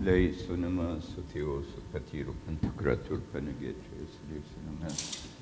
Leisunamas, Theos, Patiro, Pantocrator, Panegatrius, Leisunamas.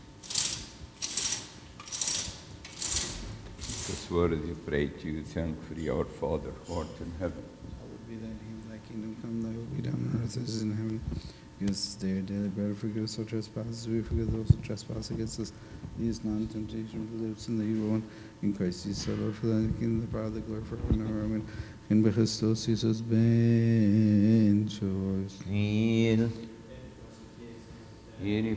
This word you pray to you, thankfully, our Father, who art in heaven. Hallowed be thy name, thy kingdom come, thy will be done on earth as it is in heaven. Give us this day our daily bread, forgive us our trespasses, we forgive those who trespass against us. Lead us not into temptation, but deliver us from the evil one. In Christ Jesus our Lord, for thine is the kingdom, the power, the glory, forever and ever. Amen. In Christos Jesus ben choice. Kneel. Ieri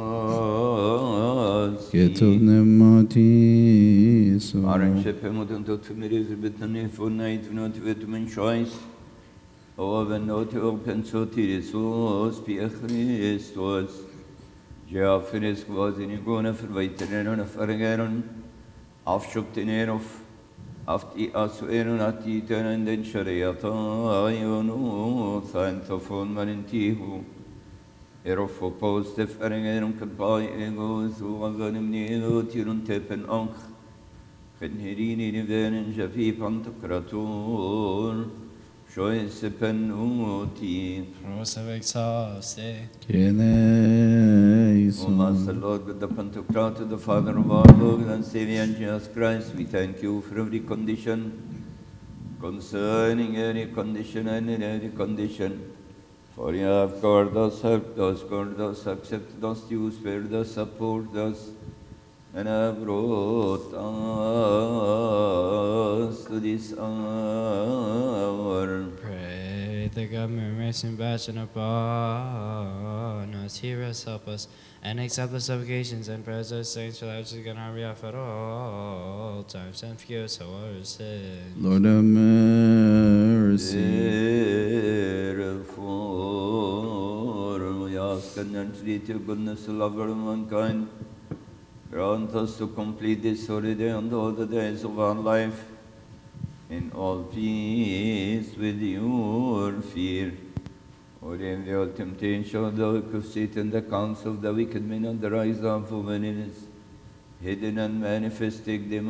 paz. Getov pneumatis. Aren shepemodon totumiriz betane for night not vetumen choice. Oven not open sotiris pia Christos. Geofinis was in igona for veteran of Argaron. Afshuktinerof. Afti asuerun ati tenen den shariata ayonu thantofon marintihu. Erofopos de Ferringerum Kapai Ego, Suaganim Nego, Tirun Tepen Onk, Kenherini Niven, Jafi Pantocrator, Shoes Penuti. Rose of exhausted. Genesis. O Master Lord, with the Pantocrator, the Father of our Lord and Savior Jesus Christ, we thank you for every condition, concerning any condition and in every condition. For you have guarded us, helped us, guarded us, accepted us, you spared us, supported us, and have brought us to this hour. Pray that God may mercy and passion upon us, hear us, help us, and accept the supplications and prayers of saints for that which is going on our behalf at all times, and forgive us our sins. Lord have mercy. Therefore, we ask and entreat your goodness, lover of mankind. Grant us to complete this holy day and all the days of our life in all peace with your fear. Or in the temptation of those who sit in the council of the wicked men and the rise up of enemies, hidden and manifesting them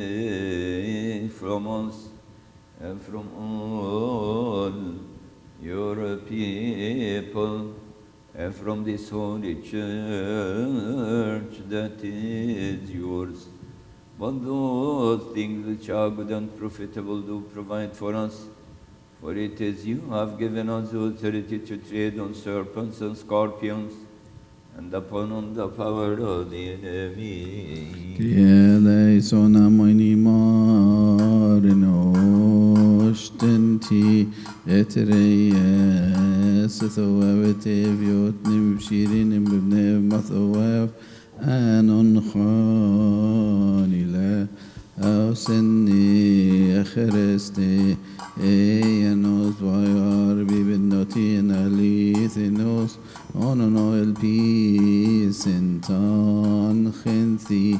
from us and from all your people, and from this holy church that is yours. But those things which are good and profitable do provide for us, for it is you who have given us the authority to tread on serpents and scorpions, and upon all the power of the enemy. Eleison amoni marinoshtinti etreyes thoevet eviot nimshirin ibnev mathoev anon khanile auseni akhreste eyanos vayar bibnotin alithinos onono el pisentan khinthi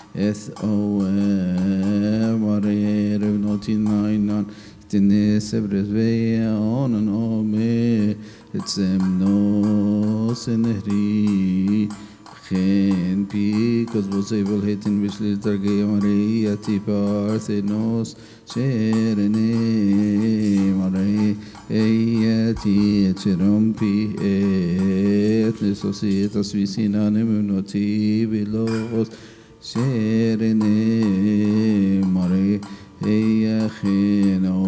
S-O-M Revnotin Nainan Tinesebres Veya Onono Me Etsemnos Enehri Chen Picos Bosebel Hetin Vishlir Targei Maria Tiparthenos Sherene Maria Eyati Cherompi Et Nesosietas Vicinanem Unoti Bilos Sherene Mare Eyacheno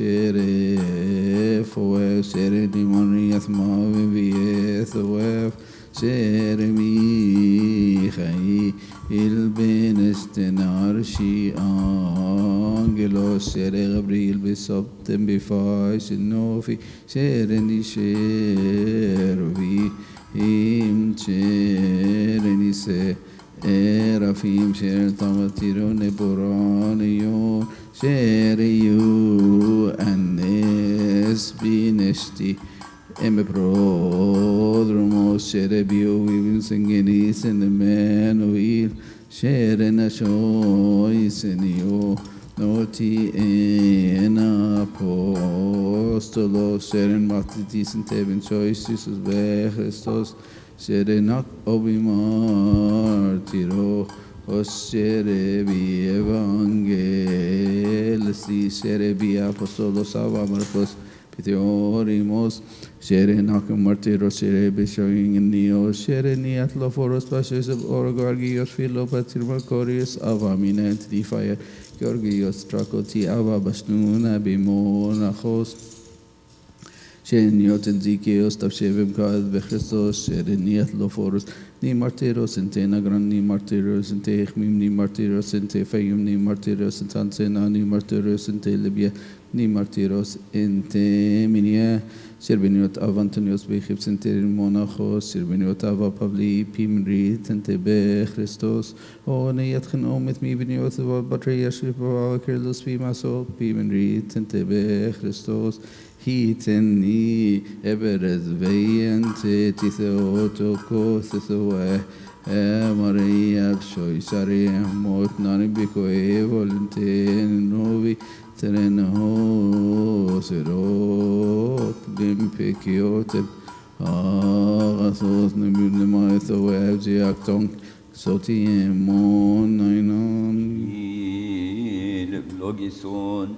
Shere Foef Sherene Mariath Mavivieth Foef Sheremi Chai Il Benestenar Shi Angelos Shere Gabriel Besoptem Bifai Shinofi Shereni Shervi Im Shereni Se Erafim Sher Tamatirone Boranion Sheriu Anes Bineshti Emeprodromos Sherebio Vivin Sengenis and Emmanuel Sherenashoi Senio Noti en Apostolos Sheren Matitis and Tevin Choice Jesus Be Christos Serenak obi martiro Osere bi evangelisti, sere bi apostolos ava Marcos, Piteorimos, Shere Nakum Martiros, Shere Bishowing in Neo, Shere Niat Loforos, Pashes of Orgargios, Philopatir Marcorius, Avamina, Tifire, Georgios, Tracoti, Ava Basnuna, Bimonachos. Sheniot and Zikios, Tavshevim God, Bechristos, Shereniat Loforus, Ni Martiros, and Tenagran, Ni Martiros, and Techmim, Ni Martiros, and Tefayum, Ni Martiros, and Tansena, Ni Martiros, and Telebia, Ni Martiros, and Teminia, Sherbeniot Avantonios, Bechips, and Monachos, Sherbeniot Ava Pavli, Pimrit, and Tebe Christos, O Neatchen Omit, Mi Beniot, Batria, Shripa, Kerlos, Pimaso, Pimrit, and Tebe Christos. Hiteni eberez veyente tiseotoko sesoe Maria shoy sari mot nani biko volunte novi tereno serot limpikiote agasos nemune maetho evji aktong soti mon nainon Logison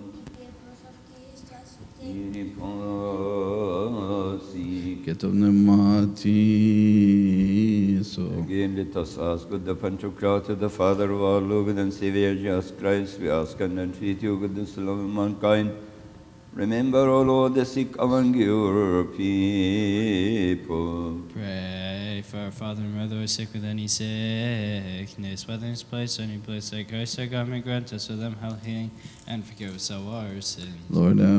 Again, let us ask God the Pantocrator, the Father of our Lord and Savior Jesus Christ. We ask and entreat you, goodness and love of mankind. Remember, O Lord, the sick among your people. Pray for our father and mother who are sick with any sickness, whether in this place or any place like Christ our God may grant us with them health, healing, and forgive us our sins. Lord have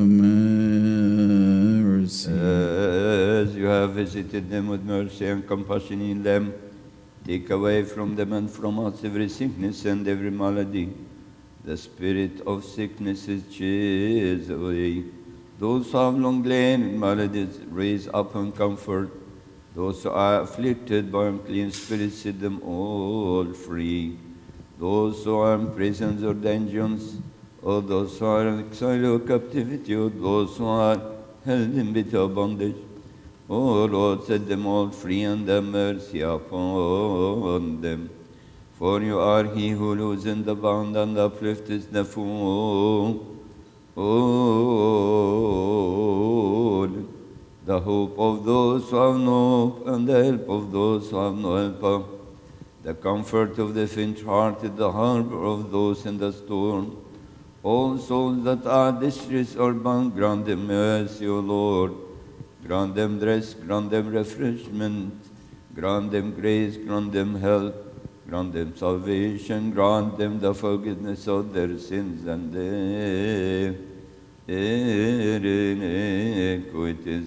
mercy. As you have visited them with mercy and compassion in them, take away from them and from us every sickness and every malady. The spirit of sickness is chased away. Those who have long lain in maladies, raise up and comfort. Those who are afflicted by unclean spirits, set them all free. Those who are in prisons or dungeons, or those who are in exile or captivity, or those who are held in bitter bondage, O Lord, set them all free and have mercy upon them. For you are he who loosens the bound and uplifteth the fall. Oh, the hope of those who have no hope, and the help of those who have no helper, the comfort of the faint-hearted, the harbor of those in the storm. All souls that are distressed or bound, grant them mercy, O Lord. Grant them rest, grant them refreshment, grant them grace, grant them help, grant them salvation, grant them the forgiveness of their sins and their iniquities,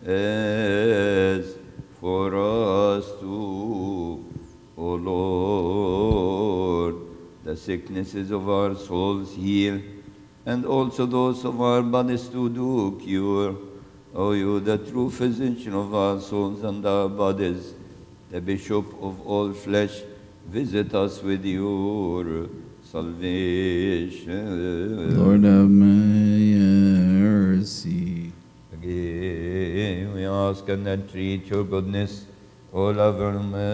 as for us too, O Lord. The sicknesses of our souls heal, and also those of our bodies to do cure. O you, the true physician of our souls and our bodies, the Bishop of all flesh, visit us with your salvation. Lord have mercy. Again, we ask and entreat your goodness, all over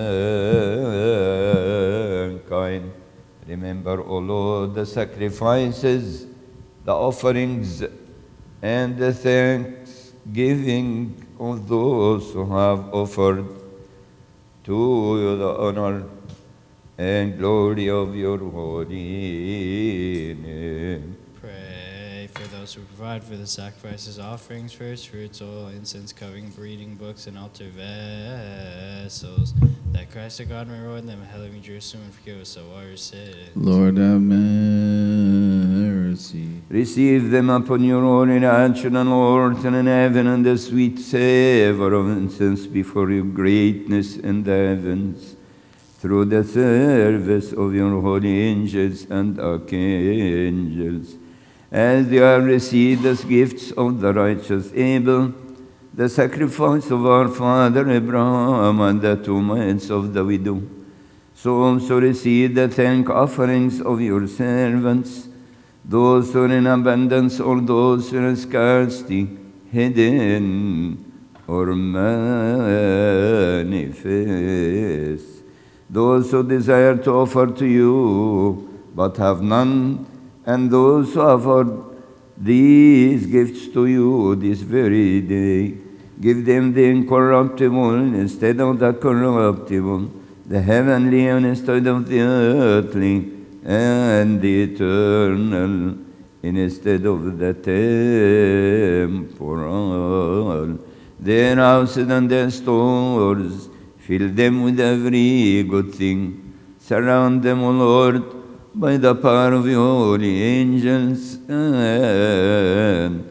mankind. Remember, O Lord, the sacrifices, the offerings, and the thanksgiving of those who have offered to you the honor and glory of your holy name. Pray for those who provide for the sacrifices, offerings, first fruits, oil, incense, covering, breeding books, and altar vessels, that Christ our God may reward them in heavenly Jerusalem and forgive us our sins. Lord have mercy. Receive them upon your holy action and Lord, and in heaven, and the sweet savor of incense before your greatness in the heavens, through the service of your holy angels and archangels, as they have received as gifts of the righteous Abel, the sacrifice of our father Abraham, and the 2 mites of the widow. So also receive the thank offerings of your servants, those who are in abundance or those who are in scarcity, hidden or manifest. Those who desire to offer to you but have none, and those who have these gifts to you this very day. Give them the incorruptible instead of the corruptible, the heavenly instead of the earthly, and the eternal instead of the temporal. Their houses and their stores, fill them with every good thing. Surround them, O Lord, by the power of your holy angels and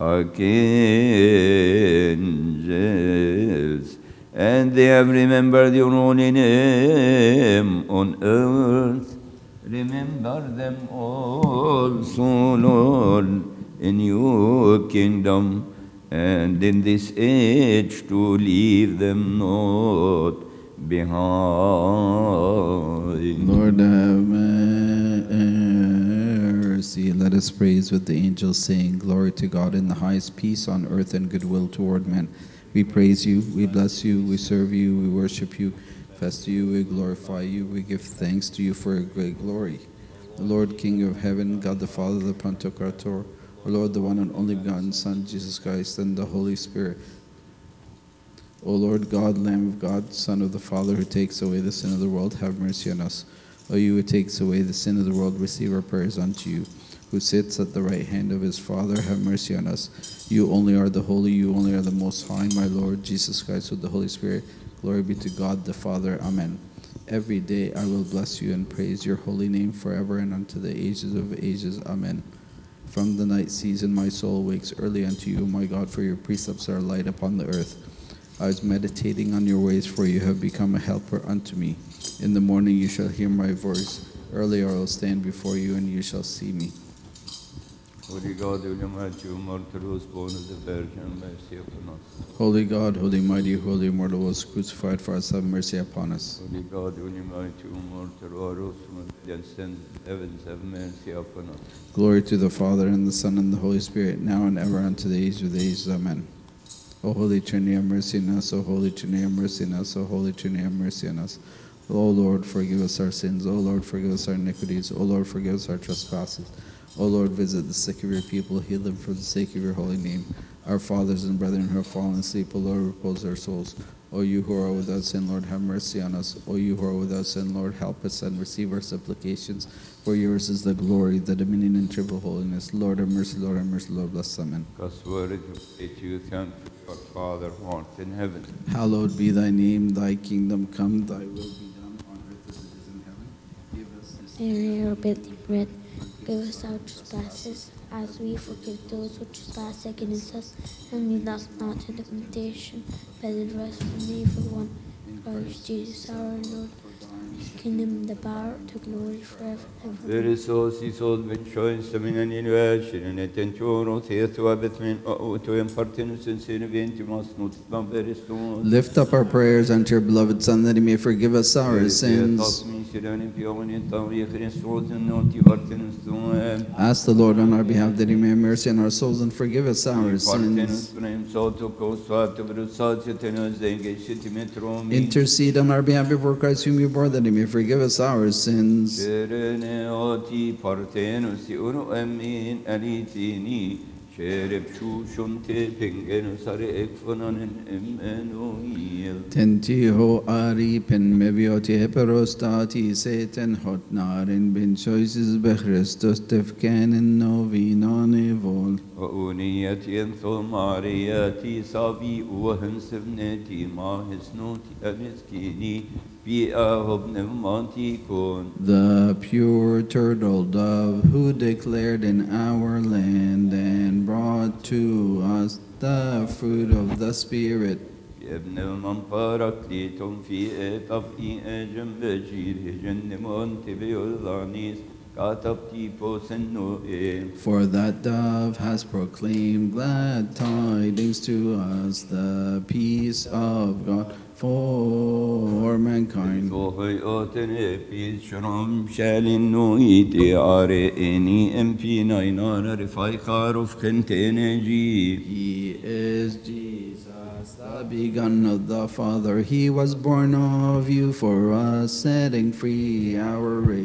archangels. And they have remembered your holy name on earth. Remember them also, Lord, in your kingdom, and in this age to leave them not behind. Lord, have mercy. Let us praise with the angels, saying, Glory to God in the highest, peace on earth and goodwill toward men. We praise you, we bless you, we serve you, we worship you, confess to you, we glorify you, we give thanks to you for your great glory. The Lord, King of heaven, God the Father, the Pantocrator, our Lord, the one and only begotten Son, Jesus Christ, and the Holy Spirit. O Lord God, Lamb of God, Son of the Father, who takes away the sin of the world, have mercy on us. O you who takes away the sin of the world, receive our prayers unto you. Who sits at the right hand of his Father, have mercy on us. You only are the holy, you only are the most high, my Lord Jesus Christ, with the Holy Spirit. Glory be to God the Father. Amen. Every day I will bless you and praise your holy name forever and unto the ages of ages. Amen. From the night season my soul wakes early unto you, my God, for your precepts are a light upon the earth. I was meditating on your ways, for you have become a helper unto me. In the morning you shall hear my voice. Early I will stand before you, and you shall see me. Holy God, holy mighty, immortal, born of the Virgin, mercy upon us. Holy God, holy mighty, holy immortal, was crucified for us, have mercy upon us. Holy God, holy mighty, immortal, rose from the ascended heavens, have mercy upon us. Glory to the Father, and the Son, and the Holy Spirit, now and ever, unto the age of the ages. Amen. O Holy Trinity, have mercy on us. O Holy Trinity, have mercy on us. O Holy Trinity, have mercy on us. O Lord, forgive us our sins. O Lord, forgive us our iniquities. O Lord, forgive us our trespasses. O Lord, visit the sick of your people, heal them for the sake of your holy name. Our fathers and brethren who have fallen asleep, O Lord, repose their souls. O you who are without sin, Lord, have mercy on us. O you who are without sin, Lord, help us and receive our supplications. For yours is the glory, the dominion, and triple holiness. Lord, have mercy, Lord, have mercy, Lord, bless. Amen. Because worthy to say to you, thank you, Father, who art in heaven. Hallowed be thy name, thy kingdom come, thy will be done on earth as it is in heaven. Give us this Daily our daily bread. Give us our trespasses, as we forgive those who trespass against us. And lead us not into temptation, but deliver us from the evil one. Christ Jesus our Lord, the kingdom, the power, the glory forever and ever. Verisos isod vinchois minan inversion et enturo theatu abetmin auto impartinus in sinivientimas notitam veriston. Lift up our prayers unto your beloved Son, that he may forgive us our sins. Ask the Lord on our behalf that he may have mercy on our souls and forgive us our sins. Intercede on our behalf before Christ, whom you bore, that he may forgive us our sins. Tentiho ari pen mebioti heperostati seten hot narin bin choices be Christus tefkenen novinane vol. وأونيتي ثمارياتي صابي وهنسبنتي ما هسنوتي أمسكيني في أهب نماتيكون. The pure turtle dove who declared in our land and brought to us the fruit of the Spirit. ابن المنطرق ليتم في طفئ جنب جير جنمون تبيولانيس كاتبتي بوسنوئ. For that dove has proclaimed glad tidings to us, the peace of God for mankind. Sohoy otene pil şuram şelin nuiti areni empina inara rifai karuf kenteneji. He is Jesus, the begotten of the Father. He was born of you for us, setting free our race.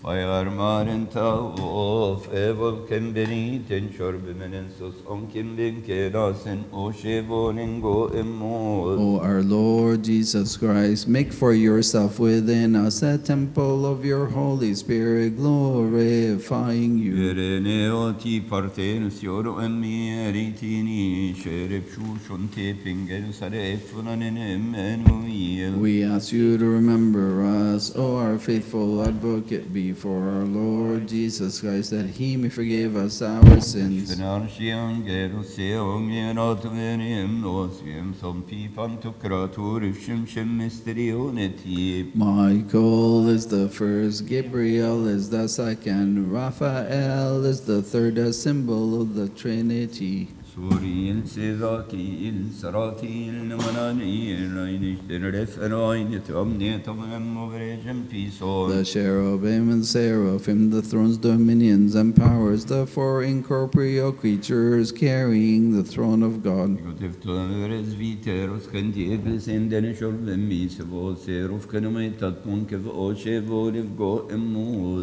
Fire of evil can be ten shorbimenensus on kimbin kerasen o shevonin go emos. O our Lord Jesus Christ, make for yourself within us a temple of your Holy Spirit, glorifying you. Ereneoti partenus yoro emieritini sherep shushon tepingel sarefunan in Emmanuel. We ask you to remember us, O our faithful advocate, before our Lord Jesus Christ, that he may forgive us our sins. Benarsian geruseum yeratvenim nosvim som pipan to kraturishim shem mysterioneti. Michael is the first, Gabriel is the second, Raphael is the third, a symbol of the Trinity. Suril Sezaki il Sarati il Namanani il Rainish the Referoin to Omnet of Moveragem Piso. The cherubim and seraphim, the thrones, dominions, and powers, the four incorporeal creatures carrying the throne of God. Gotif to Everes Viteros Cantiebis and Denishor the Misavo, Seruf Canometat Punkev Oche Voliv Go Emus.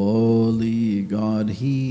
Holy God,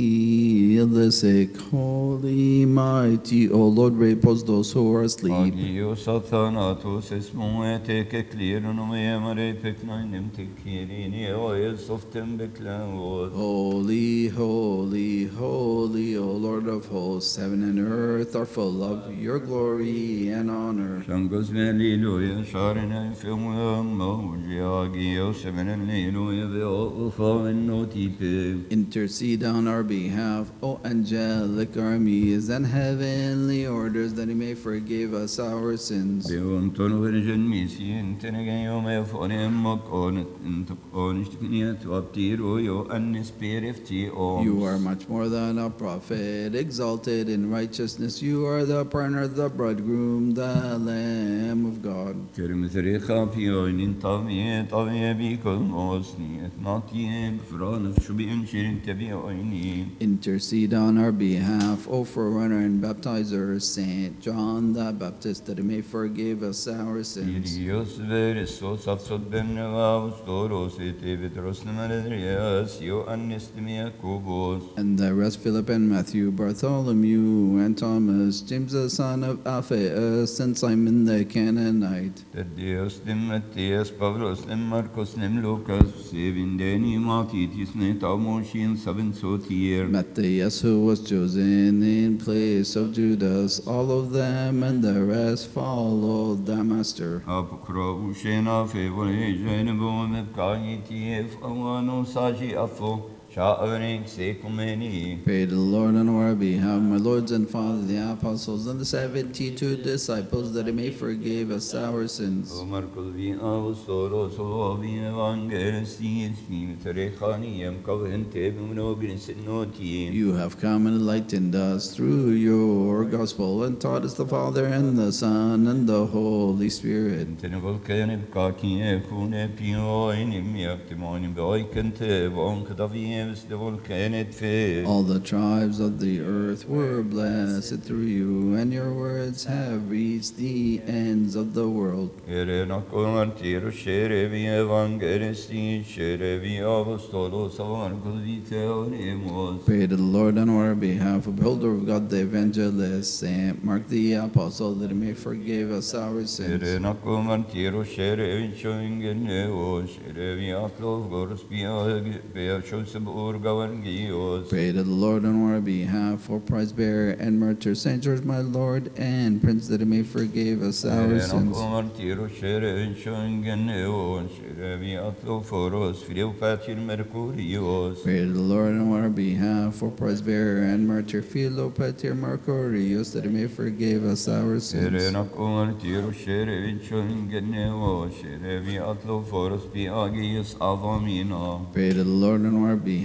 heal the sick. Holy mighty, O Lord, repose those who are asleep. Agio Sathanatus Esmoete clear no Emare Pecnainem Tekirini oils of Tembeclavos. Holy, holy, holy, O Lord of hosts, heaven and earth are full of your glory and honor. Shangos Veliluia Sharina Filmum Mogiagio Seven Liluia Veofa and Notipe. Intercede on our behalf, O angelic armies and heavenly orders, that he may forgive us our sins. Beonton Virgin Missi in Tenegayo Fonem Moconet and Tokonishtinia to Aptiro yo and Spirifti o. You are much more than a prophet, exalted in righteousness. You are the partner, the bridegroom, the Lamb of God. Kermzericha Pioin in Tavie Bicol Mosni, not yet Fron of Shubian Shirin Tebioini. Intercede on our behalf, O forerunner and baptizer, Saint John the Baptist, that he may forgive us our sins. Irios Verisos Afsot Benevavos Toros et Vitros Nemadrias, Yo Anistimia Kubos. And the rest, Philip and Matthew, Bartholomew and Thomas, James the son of Alphaeus, and Simon the Canaanite. Thaddeus dem Matthias, Pavlos dem Marcos dem Lucas, Sevindeni Matitis Netamoshin Seven Sotir. Matthias, who was chosen in place of Judas, all of them and the rest followed the Master. Apokro Ushena Favorejan Bom Kagitief Awano Saji Afo. Sha'aring Sekumeni. Pray to the Lord on our behalf, my lords and fathers, the apostles, and the 72 disciples, that he may forgive us our sins. O Marcos vi Austoros, O vi Evangelistis, Mitrechaniam, Covente, Munogris, Noti. You have come and enlightened us through your gospel, and taught us the Father and the Son and the Holy Spirit. Tenvolcanim Kaki, Kune Pio, Inimiak, Timonim, Boykente, Vonkadavi. All the tribes of the earth were blessed through you, and your words have reached the ends of the world. Pray to the Lord on our behalf, upholder of God the evangelist, Saint Mark the apostle, that he may forgive us our sins. Pray to the Lord on our behalf, for prize bearer and martyr Saint George, my Lord and Prince, that he may forgive us our sins. Pray to the Lord on our behalf, for prize bearer and martyr Philopater Mercurius, that he may forgive us our sins. Pray to the Lord on our behalf,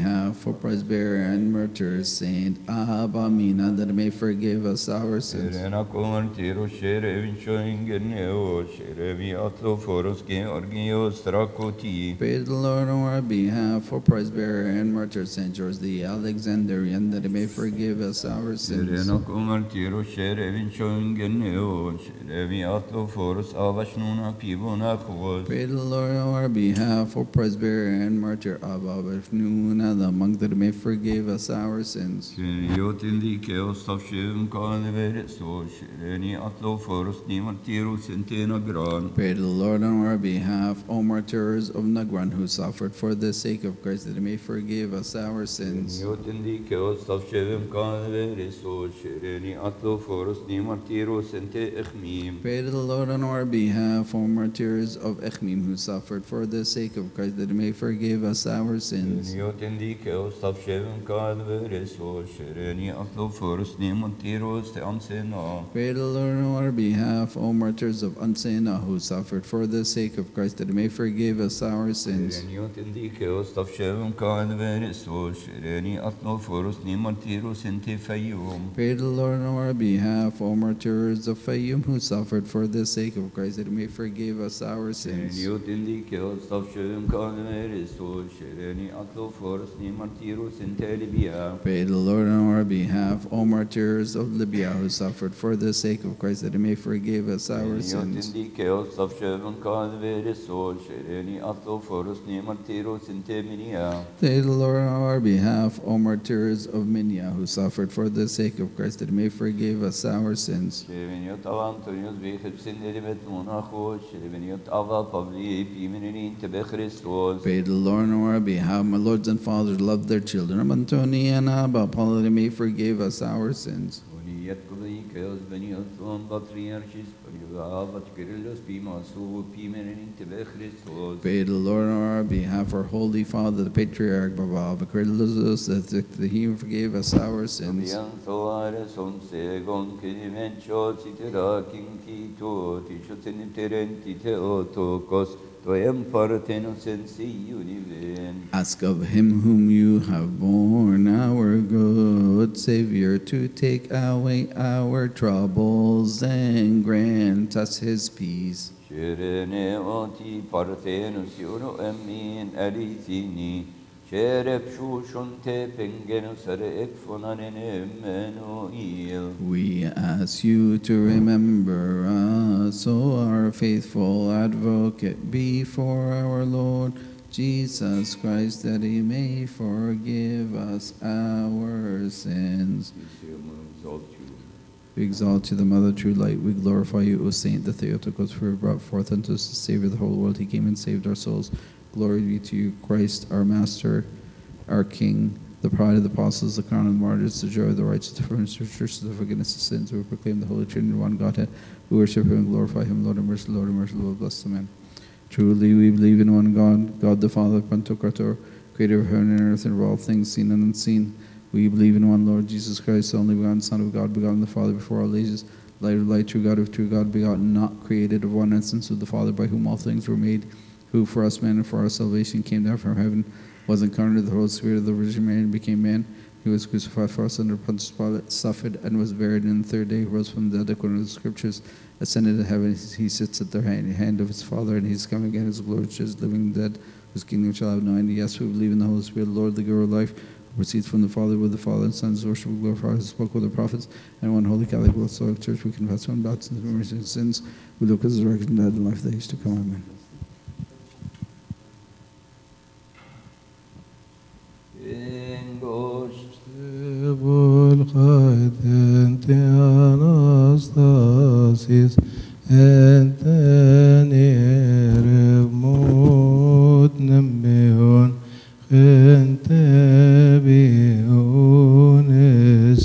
behalf for Presbyterian and martyrs, Saint Abba Mina, that it may forgive us our sins. Serena convertiro sherevin shoingeneo sherevi atlo foros Georgios Dracoti. Pray to the Lord on our behalf for Presbyterian and martyrs, Saint George the Alexandrian, that it may forgive us our sins. Serena convertiro sherevin shoingeneo sherevi atlo foros avashnuna pivona quos. Pray to the Lord on our behalf for Presbyterian and martyr Abba Befnuna, the monk, that it may forgive us our sins. Seriotin dikeos tavshim kalvereso shereni atlo foros nimartiro centena gran. Pray to the Lord on our behalf, O martyrs of Nagran, who suffered for the sake of Christ, that he may forgive us our sins. Seriotin dikeos tavshim kalvereso shereni atlo foros nimartiro cente echmim. Pray to the Lord on our behalf, O martyrs of Echmim, who suffered for the sake of Christ, that he may forgive us our sins. Seriotin dikeos tavshim kalvereso shereni atlo foros nimartiro te ansena. Pray to the Lord on our behalf, O martyrs of Ansena, who suffered for the sake of Christ, that he may forgive us our sins. Seriotin dikeos tavshim kalvereso shereni atlo foros nimartiro cente fayum. Pray to the Lord on our behalf, O martyrs of Fayum, who suffered for the sake of Christ, that he may forgive us our sins. Seriotin dikeos tavshim kalvereso shereni atlo foros nimartiro cente libia. Pray to the Lord on our behalf, O martyrs of Libya, who suffered for the sake of Christ, that he may forgive us our sins. Seriotin dikeos tavshim kalvereso shereni atlo foros nimartiro cente minia. Pray to the Lord on our behalf, O martyrs of Minya, who suffered for the sake of Christ, that he may forgive us our sins. Sereniot avantonios vichep sinderimet monachos, sereniot ava pavli pimenin tebe Christos. Pray to the Lord on our behalf, my lords and fathers, love their children. Antoni and Abba, Paul, that he may forgive us our sins. Oniet kuvikos beniot on patriarchis, parivavat Kyrillos pimasu pimenin tebe Christos. Pray to the Lord on our behalf, our holy father, the patriarch Baba, that he forgave us our sins. Sobian soares on segon kidimencho citera kinkito tishotin terenti teotokos toem partenos sensi univen. Ask of him whom you have borne, our good Savior, to take away our troubles and grant us his peace. Sherene oti parthenos uno emin erithini. Sherep shushon te pengenos ere ekfonanen Emmanuel. We ask you to remember us, O our faithful advocate, before our Lord Jesus Christ, that he may forgive us our sins. We exalt you, the Mother, true light. We glorify you, O Saint, the Theotokos, for you brought forth unto us the Savior of the whole world. He came and saved our souls. Glory be to you, Christ, our Master, our King, the pride of the apostles, the crown of the martyrs, the joy of the righteous, the furnace of church, the forgiveness of sins. We proclaim the Holy Trinity, one Godhead. We worship him and glorify him. Lord of mercy, Lord of mercy, Lord, bless the man. Truly we believe in one God, God the Father, Pantocrator, creator of heaven and earth and of all things seen and unseen. We believe in one Lord Jesus Christ, the only begotten Son of God, begotten of the Father before all ages, light of light, true God of true God, begotten, not created, of one essence with the Father, by whom all things were made, who for us men and for our salvation came down from heaven, was incarnate of the Holy Spirit of the Virgin Mary, and became man. He was crucified for us under Pontius Pilate, suffered, and was buried, and the third day he rose from the dead according to the Scriptures, ascended to heaven. He sits at the hand of his Father, and he is coming again as glory to judge the living and dead, whose kingdom shall have no end. Yes, we believe in the Holy Spirit, Lord, the giver of life, who proceeds from the Father, with the Father and Son, is worship and glorify, who spoke with the prophets, and one holy Catholic Apostolic Church. We confess one baptism for remission of sins. We look at the resurrection of the dead and life that is to come. Amen. Volcaete Anastasis et nere mod nemeon gente biones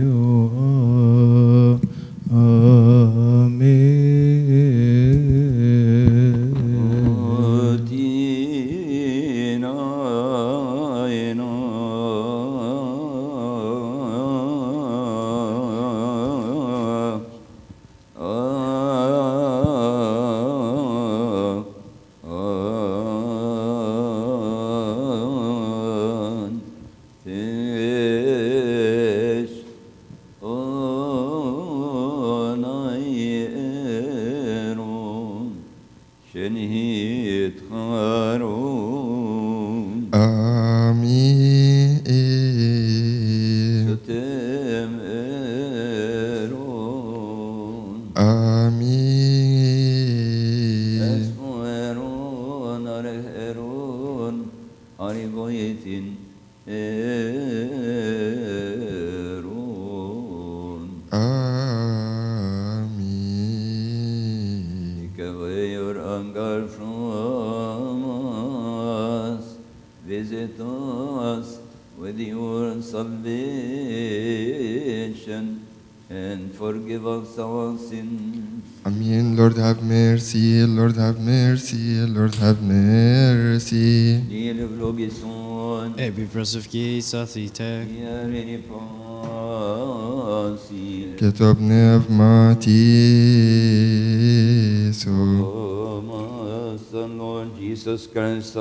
neo. Amen. يتخارون آمين ستمرون آمين أسمرون أرهرون أرغويتين إيرون آمين Take away your anger from us. Visit us with your salvation and forgive us our sins. Amen. Lord have mercy, Lord have mercy, Lord have mercy. Lieve vlogison, Ebi prosovki sathite. Iareni pasi, Ketob pneumatiso. Thomas, the Lord Jesus Christ,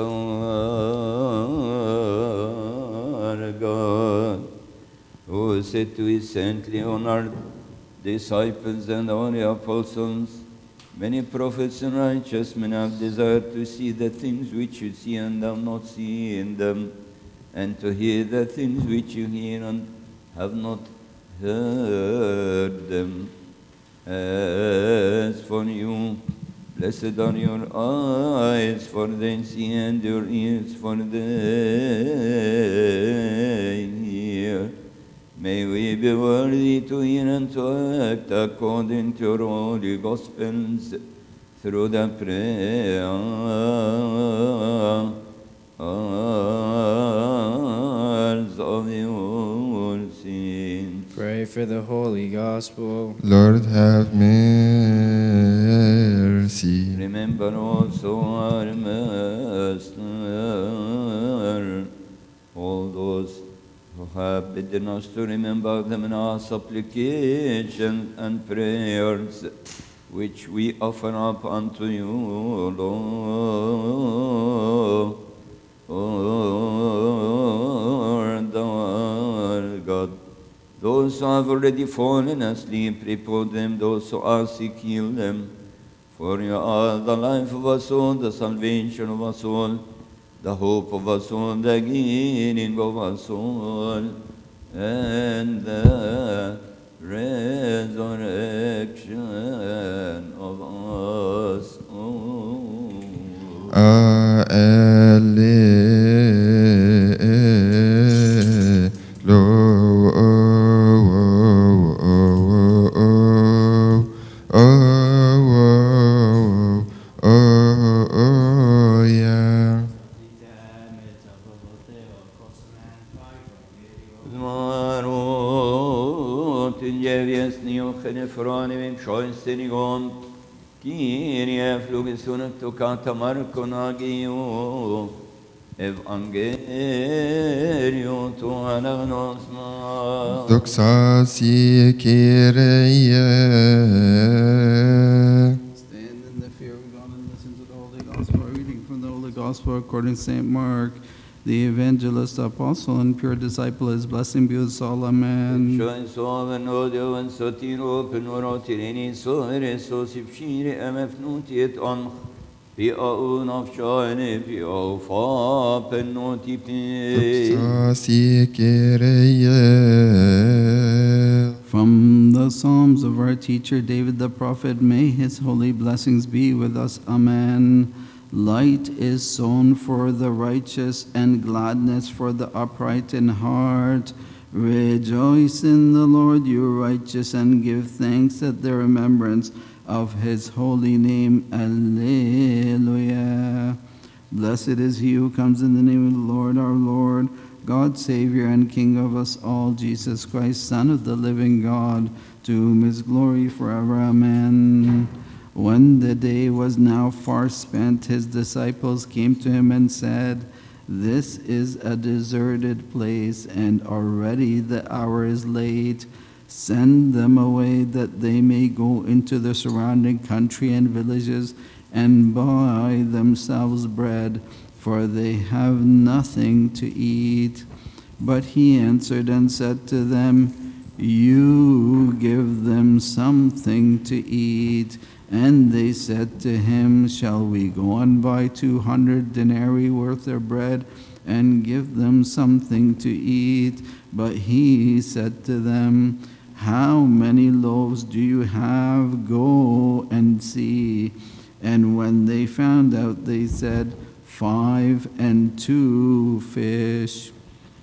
our God, who said to his saintly honored disciples and holy apostles, many prophets and righteous men have desired to see the things which you see and have not seen them, and to hear the things which you hear and have not heard them. As for you, blessed are your eyes, for they see, and your ears, for they hear. May we be worthy to hear and to act according to your holy Gospels through the prayers of your saints. Pray for the Holy Gospel. Lord have mercy. Remember also our Master, all those who have bidden us to remember them in our supplications and prayers, which we offer up unto you, Lord, our God. Those who have already fallen asleep, report them. Those who are sick, heal them. For you are the life of us all, the salvation of us all, the hope of us all, the beginning of us all, and the resurrection of us all. Yeah. Zmarot djevijesni ohene franivim šojstenigon, Kyrie flugesunet tocata Marco Nagio, Evangelio tu anagnosma. Doxa si Kyrie. Stand in the fear of God and listen to the Holy Gospel. Reading from the Holy Gospel according to St. Mark. The evangelist, apostle, and pure disciple is blessing be with all. Amen. Shoin soven odio en sotiro penorotireni soere sosipshire emefnutiet on pi aun of shoine pi fa penotipi. Doxa si Kyrie. From the Psalms of our teacher David the prophet, may his holy blessings be with us. Amen. Light is sown for the righteous and gladness for the upright in heart. Rejoice in the Lord, you righteous, and give thanks at the remembrance of his holy name. Alleluia. Blessed is he who comes in the name of the Lord, our Lord, God, Savior and King of us all, Jesus Christ, Son of the living God, to whom is glory forever. Amen. When the day was now far spent, his disciples came to him and said, "This is a deserted place, and already the hour is late. Send them away that they may go into the surrounding country and villages and buy themselves bread, for they have nothing to eat." But he answered and said to them, You give them something to eat. And they said to him, Shall we go and buy 200 denarii worth of bread and give them something to eat? But he said to them, How many loaves do you have? Go and see. And when they found out, they said, 5 and 2 fish.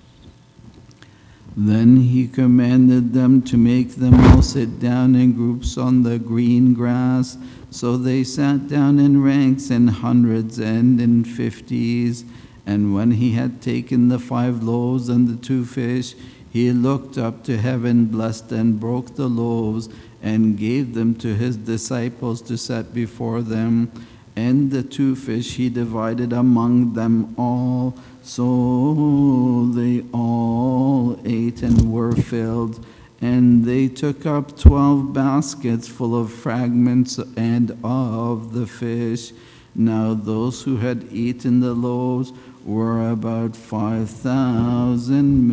Then he commanded them to make them all sit down in groups on the green grass. So they sat down in ranks, in hundreds and in 50s. And when he had taken the 5 loaves and the 2 fish, he looked up to heaven, blessed and broke the loaves, and gave them to his disciples to set before them. And the 2 fish he divided among them all. So they all ate and were filled. And they took up 12 baskets full of fragments and of the fish. Now those who had eaten the loaves were about 5,000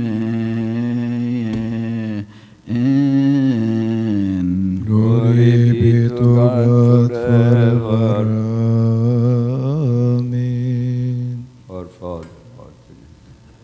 men. Glory be to God forever. Amen. Our Father, art in heaven.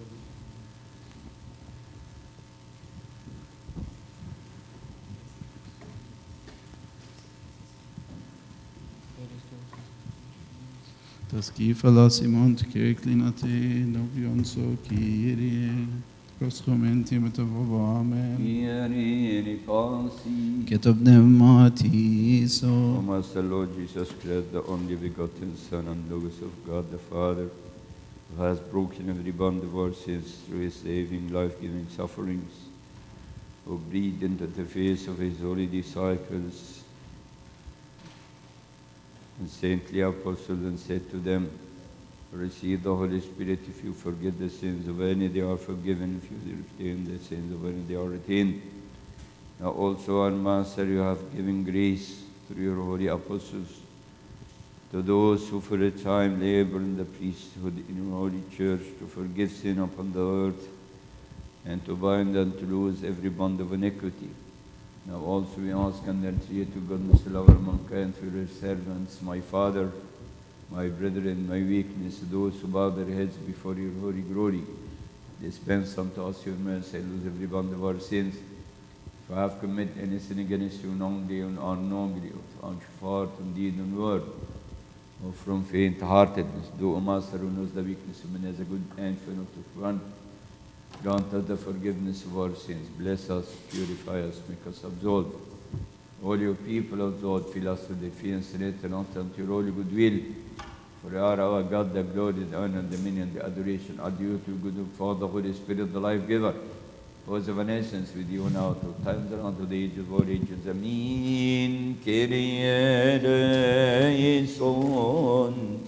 Das Kifala Simon Kirklinate, Novionso Kyrie, Proscomenti Metavovo, Amen. Kyrie pasi. Ketov Pneumatiso. O Master Lord Jesus Christ, the only begotten Son and Logos of God the Father, who has broken every bond of our sins through his saving, life-giving sufferings, who breathed into the face of his holy disciples and saintly apostles and said to them, Receive the Holy Spirit if you forget the sins of any, they are forgiven. If you retain the sins of any, they are retained. Now also, our Master, you have given grace through your holy apostles to those who for a time labor in the priesthood in your holy church to forgive sin upon the earth and to bind and to loose every bond of iniquity. Now also we ask and entreat to goodness to our mankind through your servants, my Father, my brethren, my weakness, those who bow their heads before your holy glory. Dispense unto us your mercy and lose every bond of our sins. If I have committed any sin against you knowingly and unknowingly, of thought and deed and word, or from faint-heartedness, do, O Master, who knows the weakness of man, as a good and infinite of one, grant us the forgiveness of our sins. Bless us, purify us, make us absolved. All your people of God, fill us with the fear and strength and unto your holy goodwill. For you are our God, the glory, the honor, and dominion, the adoration are due to good Father, Holy Spirit, the life giver, who is of an essence with you now, to times and unto the ages of all ages. Amen. Kyrie eleison.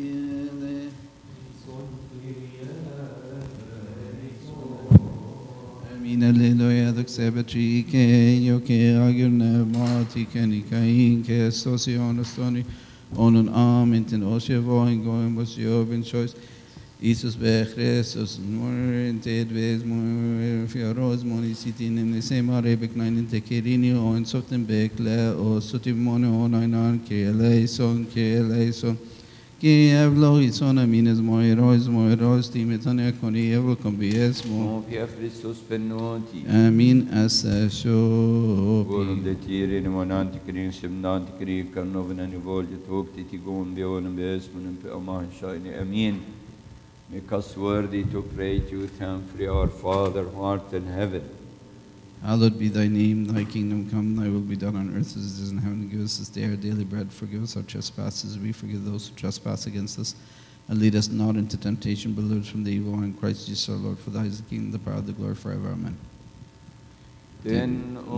Amin alleluia doxebetri ke yo ke agirne mati keni kain ke sosion stoni onon amen ten osje voin goin was jo bin choice Jesus be Christus morin ted ves mor fioros moni sitin in the same arabic nine in te kerini on soten bekle o sotimone onan ke eleison Ki evlogison amines moiros timetane koni evlo kombies mo O via Christus penoti. amin asasho Vorum de tiri ne monanti kring simnanti kring karnoven and volge tokti tigon beonem besmunem pe aman shine. Amen. Make us worthy to pray to you, thankfully, our Father who art in heaven. Hallowed be thy name, thy kingdom come, thy will be done on earth as it is in heaven. Give us this day our daily bread, forgive us our trespasses, as we forgive those who trespass against us. And lead us not into temptation, but deliver us from the evil one. In Christ Jesus our Lord, for thy is the kingdom, the power, the glory forever. Amen. Ten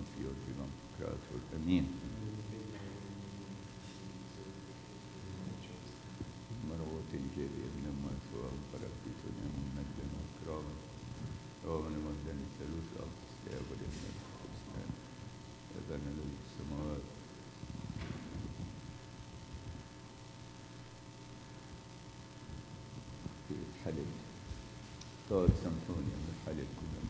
fiat vivam creator. Amin. مرات جري ابن سؤال بركيت ونعم مجدا وكرامة رغم مجدا الثالوث الأقدس والابن الحسنان أذن للسماوات في الحلب طال سامحوني من الحلب كلهم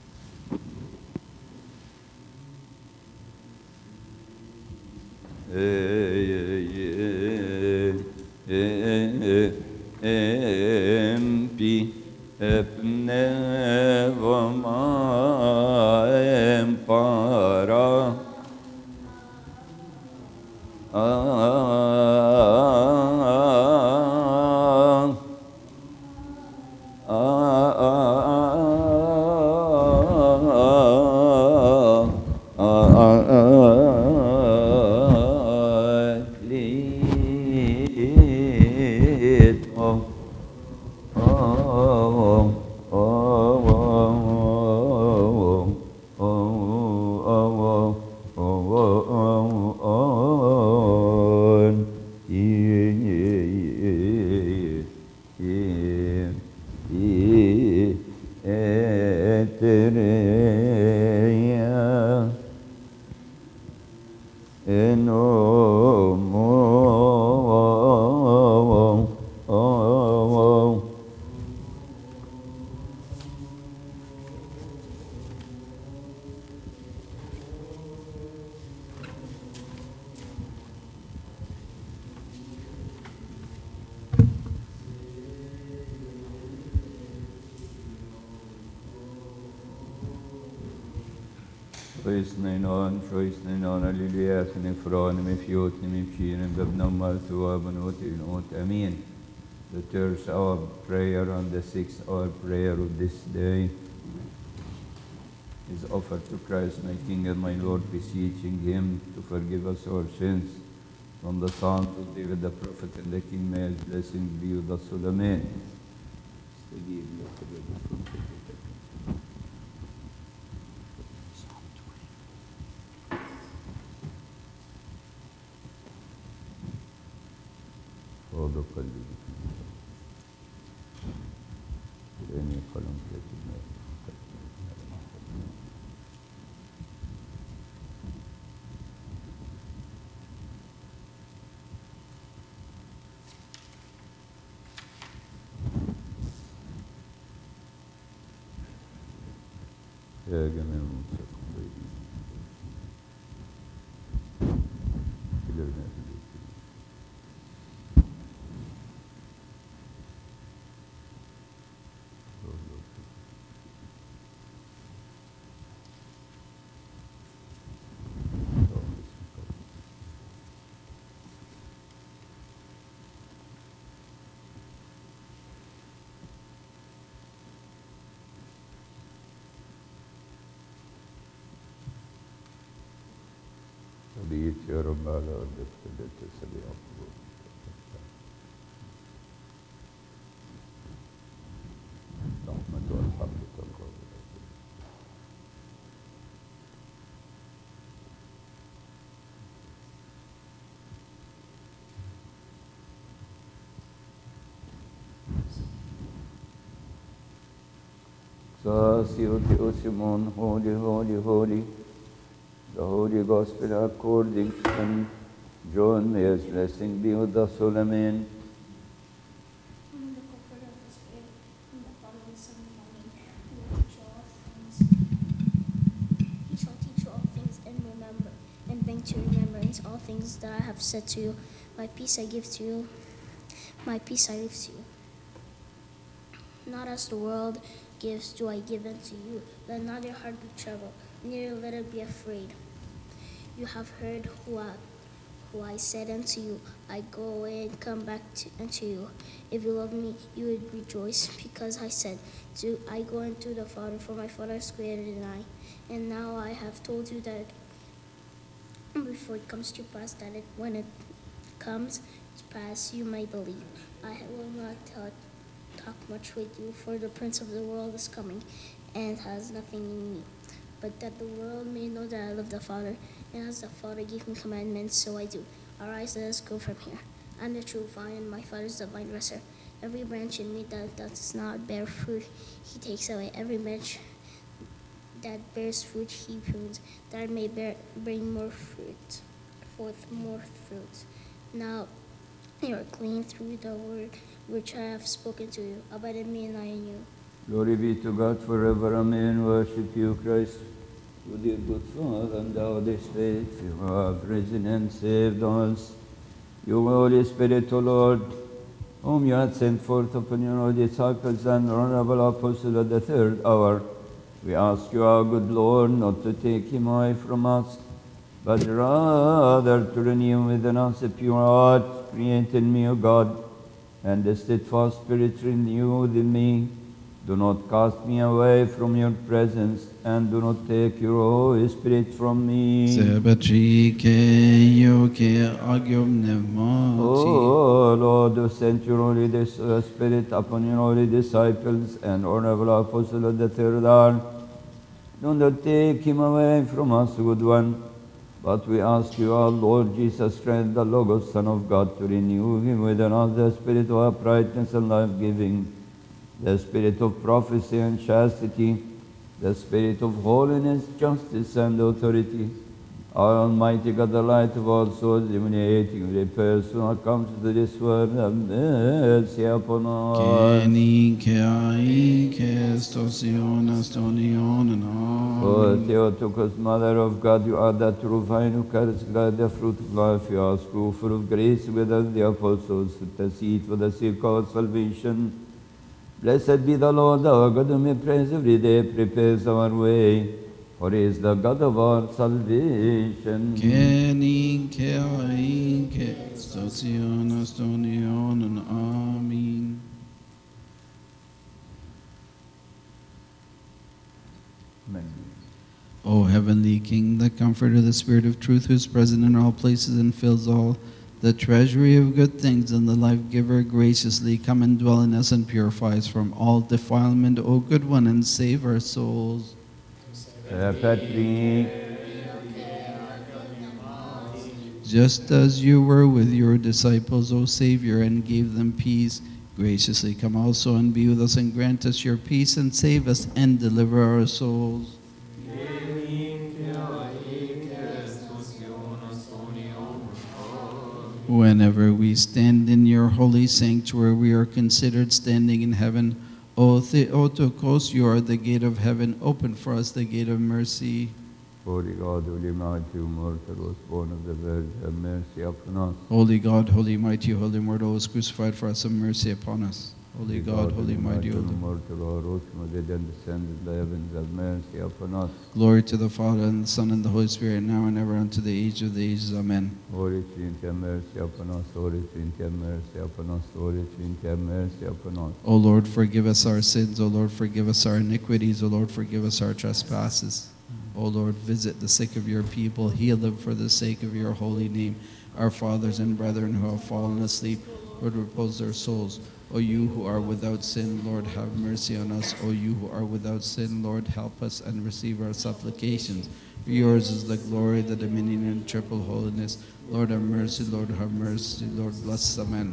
Empi pneuma empara Amen. The third hour prayer and the 6th hour prayer of this day is offered to Christ, my King and my Lord, beseeching Him to forgive us our sins. From the Son of David the prophet and the King, may His blessing be with us all. Amen. Father, قلبي لأني قلم كاتب يا جميع المنصفين بيت يا رب على أرضك التي تسبيح رحمة والحمد تلقى Simon, holy, holy, holy. The Holy Gospel according to St. John, may His blessing be with us all. Amen. In the comfort of the Spirit, in the promise of the He shall teach you all things and bring to remembrance all things that I have said to you. My peace I give to you, my peace I leave to you. Not as the world gives do I give unto you. Let not your heart be troubled, neither let it be afraid. You have heard who I said unto you, I go away and come back unto you. If you love me, you would rejoice, because I said, I go unto the Father, for my Father is greater than I. And now I have told you that before it comes to pass, that when it comes to pass, you may believe. I will not talk much with you, for the prince of the world is coming, and has nothing in me. but that the world may know that I love the Father, and as the Father gave me commandments, so I do. Arise, let us go from here. I am the true vine, and my Father is the vine dresser. Every branch in me that does not bear fruit, he takes away. Every branch that bears fruit, he prunes, that I may bring more fruit, forth more fruit. Now you are clean through the word which I have spoken to you. Abide in me, and I in you. Glory be to God forever. Amen. Worship you, Christ. You dear good Father, and thou this faith, you have risen and saved us. You, Holy Spirit, O Lord, whom you had sent forth upon your disciples and honorable apostle at the third hour, we ask you, our good Lord, not to take him away from us, but rather to renew within us a pure heart. Create in me, O God, and the steadfast spirit renew within me. Do not cast me away from your presence, and do not take your Holy Spirit from me. O Lord, who sent your Holy Spirit upon your holy disciples and honorable apostle of the third hour, do not take him away from us, good one. But we ask you, our Lord Jesus Christ, the Logos, Son of God, to renew him within us the spirit of uprightness and life-giving, the spirit of prophecy and chastity, the spirit of holiness, justice, and authority. Our Almighty God, the light of all souls, illuminating every person who comes to this world, have mercy upon us. O Theotokos, Mother of God, you are the true vine who carries glad the fruit of life. We ask you, full of grace, with us the apostles, to intercede for the sake of our salvation. Blessed be the Lord our God, whom we praise every day, prepares our way, for he is the God of our salvation. Amen. Amen. O heavenly King, the comforter, the Spirit of truth, who is present in all places and fills all, the treasury of good things and the life-giver, graciously come and dwell in us and purify us from all defilement, O good one, and save our souls. Just as you were with your disciples, O Savior, and gave them peace, graciously come also and be with us and grant us your peace and save us and deliver our souls. Whenever we stand in your holy sanctuary, we are considered standing in heaven. O Theotokos, you are the gate of heaven. Open for us the gate of mercy. Holy God, holy mighty, immortal, was born of the Virgin, have mercy upon us. Holy God, holy mighty, holy immortal, was crucified for us, have mercy upon us. Holy God, holy mighty, holy immortal, who rose from the dead and descended to the heavens, have mercy upon us. Glory to the Father, and the Son, and the Holy Spirit, now and ever, unto the age of the ages. Amen. Holy Trinity, have mercy upon us. Holy Trinity, have mercy upon us. Holy Trinity, have mercy upon us. O Lord, forgive us our sins. O Lord, forgive us our iniquities. O Lord, forgive us our trespasses. O Lord, visit the sick of your people. Heal them for the sake of your holy name. Our fathers and brethren who have fallen asleep, Lord, repose their souls. O you who are without sin, Lord, have mercy on us. O you who are without sin, Lord, help us and receive our supplications. For yours is the glory, the dominion, and triple holiness. Lord, have mercy. Lord, have mercy. Lord, bless. Amen.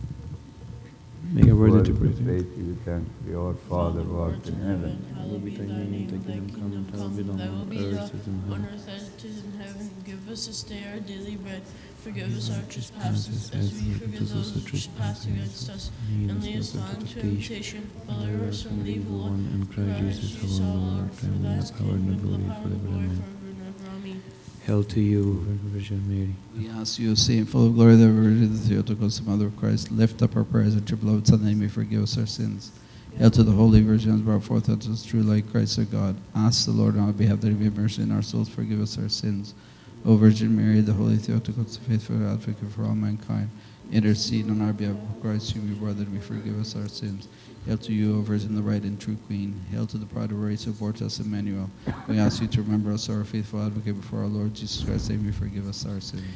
Make a word to pray. pray. You thank you, our Father who art in heaven. Hallowed be thy name, thy kingdom come, thy will be done on earth as in on heaven. earth as it is in heaven. Give us this day our daily bread. Forgive us our trespasses, as we forgive those who trespass against us. And lead us not into temptation, but deliver us from the evil one. And Christ Jesus our Lord, for and thy the is the power and the kingdom, glory the power, and the forever. glory Amen. forever and ever. Amen. Hail to you, Virgin Mary. We ask you, Saint, full of glory, the Virgin, the Theotokos, the Mother of Christ, lift up our prayers and your beloved Son, that he may forgive us our sins. Hail to the Holy Virgin, who has brought forth unto us true light, Christ our God. Ask the Lord on our behalf that he may have mercy on our souls, forgive us our sins. O Virgin Mary, the Holy Theotokos, the faithful advocate for all mankind, intercede on our behalf of Christ, whom you bore, that we forgive us our sins. Hail to you, O Virgin, the right and true Queen. Hail to the pride of our race who bore to us Emmanuel. We ask you to remember us, our faithful advocate, before our Lord Jesus Christ, that you may forgive us our sins.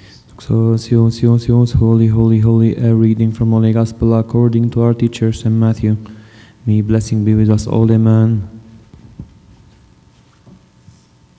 Holy, holy, holy. A reading from Holy Gospel according to our teacher, St. Matthew. May blessing be with us all. Amen.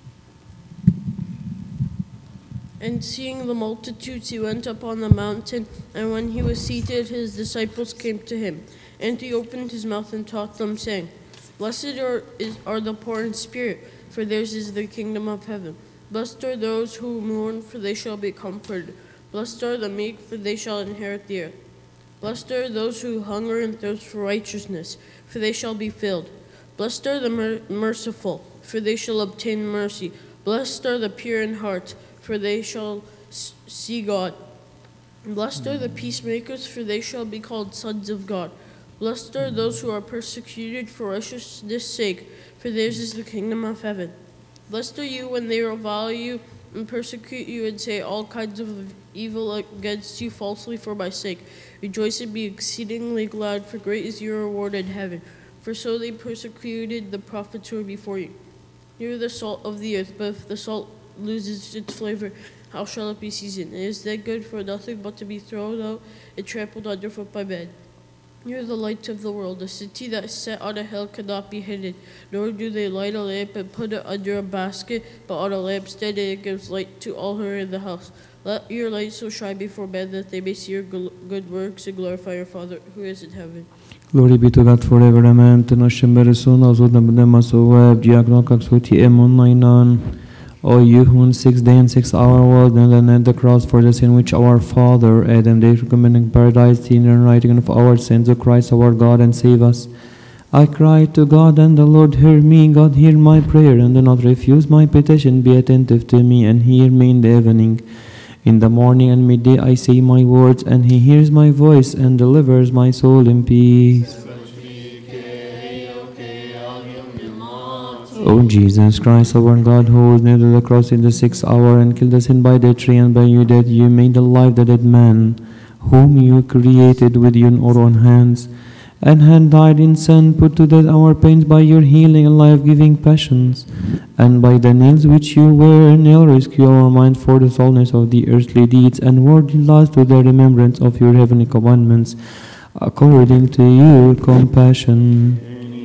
And seeing the multitudes, he went up on the mountain, and when he was seated, his disciples came to him. And he opened his mouth and taught them, saying, Blessed are the poor in spirit, for theirs is the kingdom of heaven. Blessed are those who mourn, for they shall be comforted. Blessed are the meek, for they shall inherit the earth. Blessed are those who hunger and thirst for righteousness, for they shall be filled. Blessed are the merciful, for they shall obtain mercy. Blessed are the pure in heart, for they shall see God. Blessed are the peacemakers, for they shall be called sons of God. Blessed are those who are persecuted for righteousness' sake, for theirs is the kingdom of heaven. Blessed are you when they revile you and persecute you and say all kinds of evil against you falsely for my sake. Rejoice and be exceedingly glad, for great is your reward in heaven. For so they persecuted the prophets who were before you. You are the salt of the earth, but if the salt loses its flavor, how shall it be seasoned? It is then good for nothing but to be thrown out and trampled underfoot by men. You are the light of the world. A city that is set on a hill cannot be hidden, nor do they light a lamp and put it under a basket, but on a lampstand, and it gives light to all who are in the house. Let your light so shine before men that they may see your good works and glorify your Father who is in heaven. Glory be to God forever, amen. Të në shëmbërë sona, Zot në bëndë masë web, gjiak në kaksuti e mund në inan. O you who in 6 days and 6 hours was nailed at the cross for the sin which our father Adam did recommend in paradise, sin and writing of our sins, O Christ our God, and save us. I cried to God, and the Lord heard me. God, hear my prayer, and do not refuse my petition. Be attentive to me, and hear me in the evening. In the morning and midday I say my words, and he hears my voice, and delivers my soul in peace. O Jesus Christ, our God, who was nailed to the cross in the 6th hour and killed the sin by the tree, and by you that you made alive the dead man, whom you created with your own hands, and had died in sin, put to death our pains by your healing and life-giving passions, and by the nails which you wear nailed rescue our mind for the soulness of the earthly deeds, and worldly lives to the remembrance of your heavenly commandments, according to your compassion.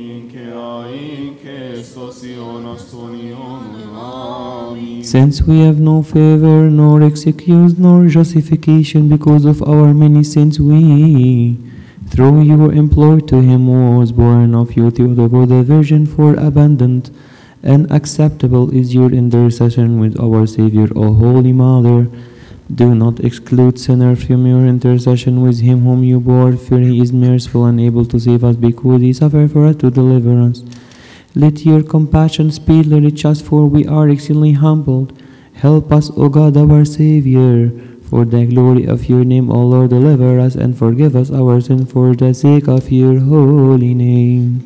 Since we have no favor, nor excuse, nor justification because of our many sins, we, through you, implore to him who was born of you, Theotokos, the Virgin, for abundant and acceptable is your intercession with our Savior, O Holy Mother. Do not exclude sinners from your intercession with him whom you bore, for he is merciful and able to save us, because he suffered for us to deliver us. Let your compassion speedily reach us, for we are exceedingly humbled. Help us, O God, our Savior, for the glory of your name, O Lord, deliver us and forgive us our sins for the sake of your holy name.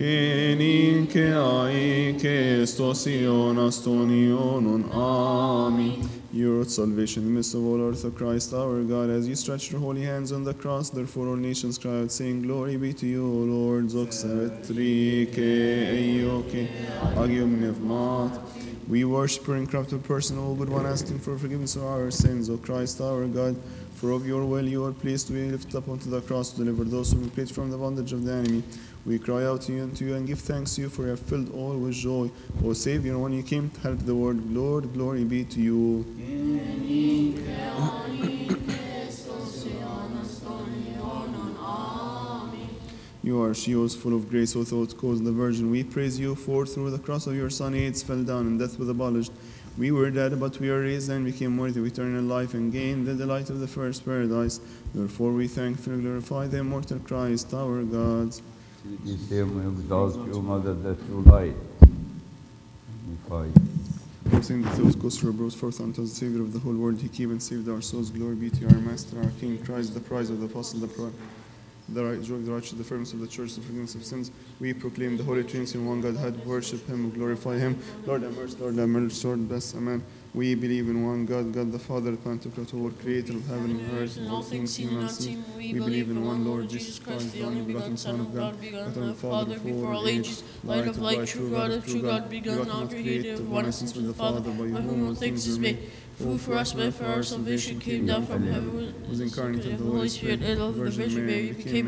Your salvation in the midst of all earth, O Christ our God, as you stretched your holy hands on the cross, therefore all nations cry out, saying, Glory be to you, O Lord. We worship your incorruptible person, O good one, asking for forgiveness of our sins, O Christ our God. For of your will you are pleased to be lifted up onto the cross to deliver those whom you plead from the bondage of the enemy. We cry out to you and give thanks to you, for you have filled all with joy. O Savior, when you came to help the world, Lord, glory be to you. You are shields full of grace, O Theotokos, the Virgin. We praise you, for through the cross of your Son, AIDS fell down and death was abolished. We were dead, but we are raised and became worthy of eternal life and gained the delight of the first paradise. Therefore we thankfully glorify the immortal Christ, our God. We exalt you, Mother, that you light. We fight. Sing the Theotokos who brought forth unto the Savior of the whole world. He came and saved our souls. Glory be to our Master, our King, Christ, the prize of the apostle, the joy of the righteous, the firmness of the church, the forgiveness of sins. We proclaim the Holy Trinity in one Godhead, worship him, glorify him. Lord have mercy, Lord have mercy, Lord bless, amen. We believe in one God, God the Father, Pantocrator, creator of heaven and earth, and all things seen and unseen. We believe in one Lord Jesus Christ, the only begotten Son of God, begotten of the Father before all ages, light of light, true God of true God, begotten, not created, of one essence with the Father, by whom all things is made. Who for us, but for our salvation, came down from heaven, was incarnate of the Holy Spirit, and of the Virgin Mary, became man.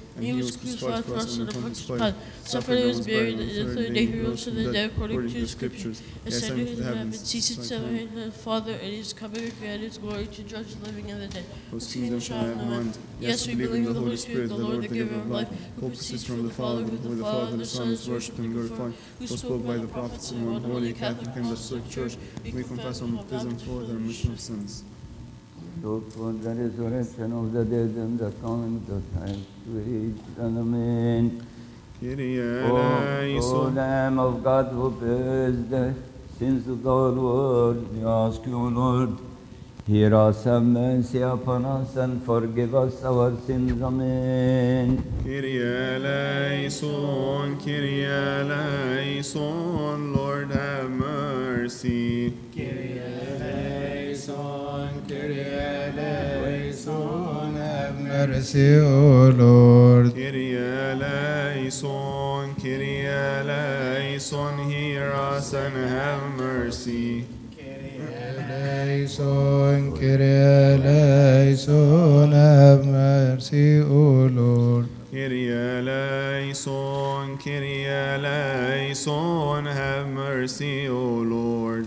And he was crucified for us under Pontius Pilate, suffered and was buried, and the third day he rose from the dead according to the Scriptures. He ascended to the heavens, seated to the right hand of the Father, and he is coming again in his glory to judge the living and the dead. Whose kingdom shall have no end. Yes, we believe in the Holy Spirit, the Lord, the giver of life, who proceeds from the Father, who the Father and the Son is worshipped and glorified, who spoke by the prophets in one holy Catholic and Apostolic Church. We confess on baptism for the remission of sins. Look for the resurrection of the dead and the coming of the time to age and amen. Kyrie O eleison. Lamb of God who bears the sins of the whole world, we ask you, Lord, hear us, have mercy upon us, and forgive us our sins. Amen. Kyrie eleison, Kyrie eleison, Lord have mercy. Kyrie eleison, Kyrie eleison, have mercy, O Lord. Kyrie eleison, Kyrie eleison, hear us and have mercy. Eleison, Kyrie eleison, have mercy, O Lord. Kyrie eleison, Kyrie eleison, have mercy, O Lord.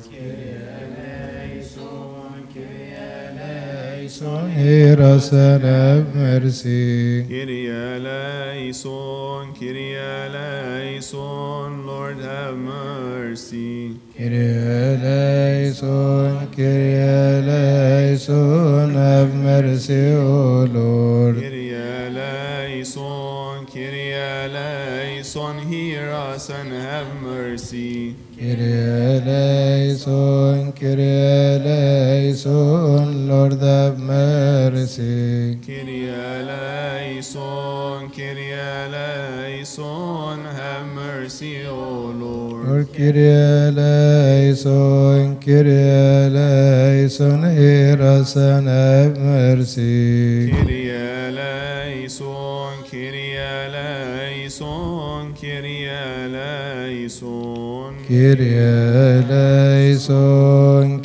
Hear us and have mercy. Kyrie eleison, Kyrie eleison, Lord have mercy. Kyrie eleison, Kyrie eleison, have mercy, O Lord. Kyrie eleison, Kyrie eleison, hear us and have mercy. Kyrie eleison, Kyrie eleison, Lord have mercy. Kyrie eleison, Kyrie eleison, have mercy, O Lord. Lord Kyrie eleison, Kyrie eleison, hear us and have mercy. Kyrie eleison, Kyrie eleison, Kyrie eleison. Kyrie eleison,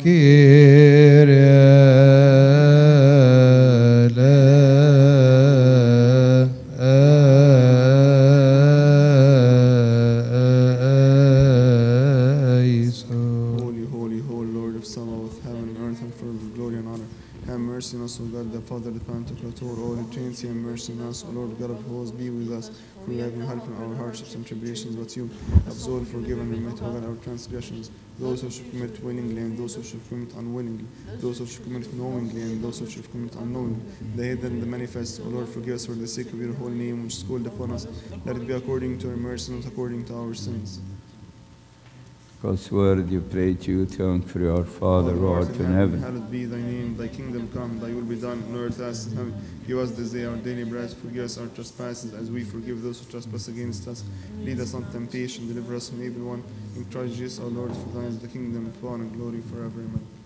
Holy, holy, holy Lord of Sabaoth, heaven and earth, and full of glory and honor. Have mercy on us, O God, the Father, the Pantocrator, all eternity, and mercy on us, O Lord God of hosts, be with us. For we have no help in our hardships and tribulations, but you absolve, forgive, and remit, O God, our transgressions. Those who should commit willingly, and those who should commit unwillingly. Those who should commit knowingly, and those who should commit unknowingly. The hidden and the manifest, O Lord, forgive us for the sake of your holy name, which is called upon us. Let it be according to your mercy, not according to our sins. God's word, you pray to you, thank for your Father, who art in heaven. Hallowed be thy name, thy kingdom come, thy will be done on earth as in heaven. Give us this day our daily bread, forgive us our trespasses as we forgive those who trespass against us. Lead us not to temptation, deliver us from evil one. In Christ Jesus our Lord, for thine is the kingdom, power, and glory forever. Amen.